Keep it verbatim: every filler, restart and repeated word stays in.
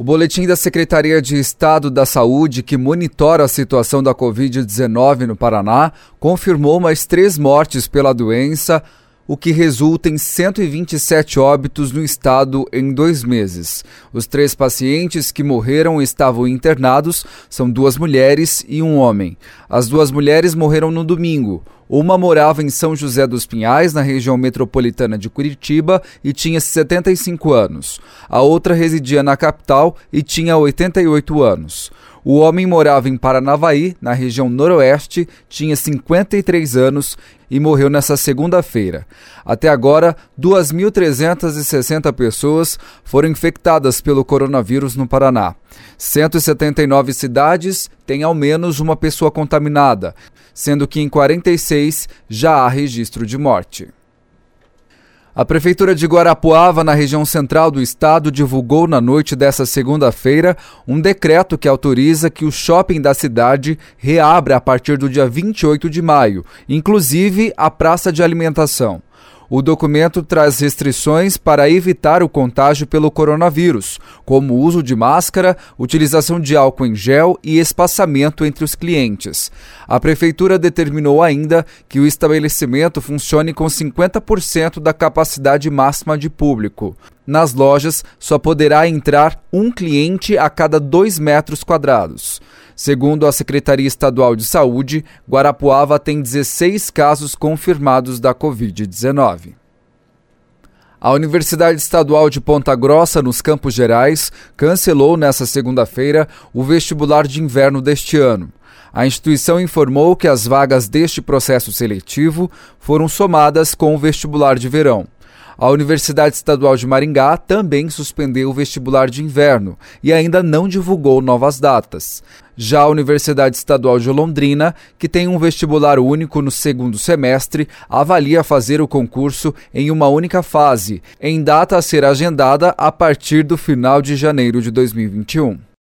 O boletim da Secretaria de Estado da Saúde, que monitora a situação da covid dezenove no Paraná, confirmou mais três mortes pela doença, o que resulta em cento e vinte e sete óbitos no estado em dois meses. Os três pacientes que morreram estavam internados, são duas mulheres e um homem. As duas mulheres morreram no domingo. Uma morava em São José dos Pinhais, na região metropolitana de Curitiba, e tinha setenta e cinco anos. A outra residia na capital e tinha oitenta e oito anos. O homem morava em Paranavaí, na região noroeste, tinha cinquenta e três anos e morreu nesta segunda-feira. Até agora, duas mil trezentas e sessenta pessoas foram infectadas pelo coronavírus no Paraná. cento e setenta e nove cidades têm ao menos uma pessoa contaminada, sendo que em quarenta e seis já há registro de morte. A Prefeitura de Guarapuava, na região central do estado, divulgou na noite desta segunda-feira um decreto que autoriza que o shopping da cidade reabra a partir do dia vinte e oito de maio, inclusive a praça de alimentação. O documento traz restrições para evitar o contágio pelo coronavírus, como o uso de máscara, utilização de álcool em gel e espaçamento entre os clientes. A Prefeitura determinou ainda que o estabelecimento funcione com cinquenta por cento da capacidade máxima de público. Nas lojas, só poderá entrar um cliente a cada dois metros quadrados. Segundo a Secretaria Estadual de Saúde, Guarapuava tem dezesseis casos confirmados da covid dezenove. A Universidade Estadual de Ponta Grossa, nos Campos Gerais, cancelou nesta segunda-feira o vestibular de inverno deste ano. A instituição informou que as vagas deste processo seletivo foram somadas com o vestibular de verão. A Universidade Estadual de Maringá também suspendeu o vestibular de inverno e ainda não divulgou novas datas. Já a Universidade Estadual de Londrina, que tem um vestibular único no segundo semestre, avalia fazer o concurso em uma única fase, em data a ser agendada a partir do final de janeiro de dois mil e vinte e um.